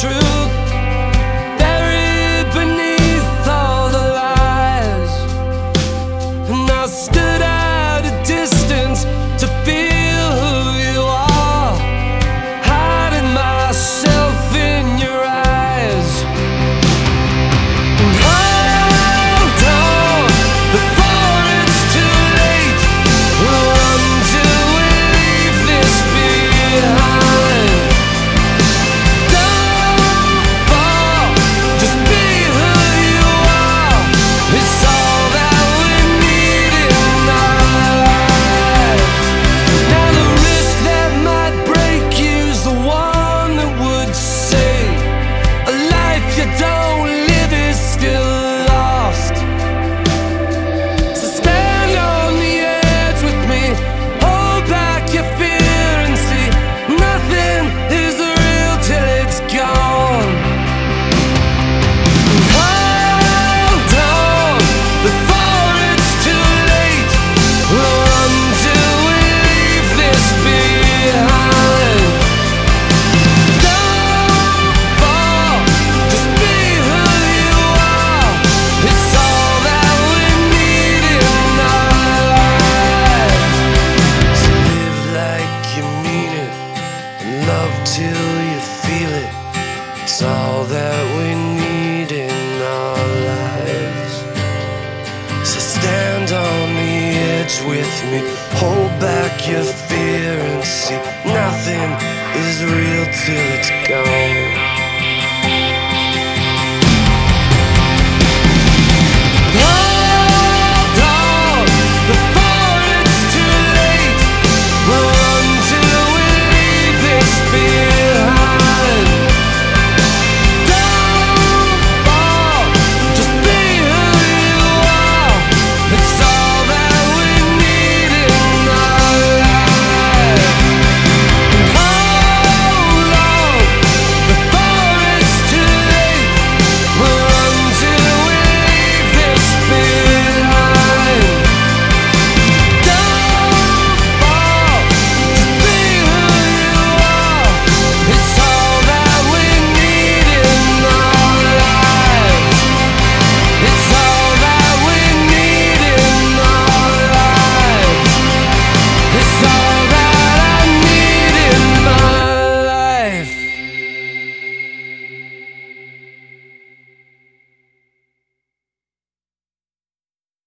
truth buried beneath all the lies. And I stood at a distance to feel who you are, hiding myself in your eyes. And hold on before it's too late. Run till we leave this behind. Don't fall, just be who you are. It's all that we need in our lives. Now the risk that might break you's the one that would say a life you don't live is still lost. So stand on the edge with me, hold back your fear and see nothing is real till it's gone. Hold on before it's too late. Run till we leave this behind. Don't fall, just be who you are. It's all that we need in our lives. So live like you mean it, and love till you feel it. It's all that we need in our lives. So stand on the edge with me, hold back your fear and see nothing is real till it's gone.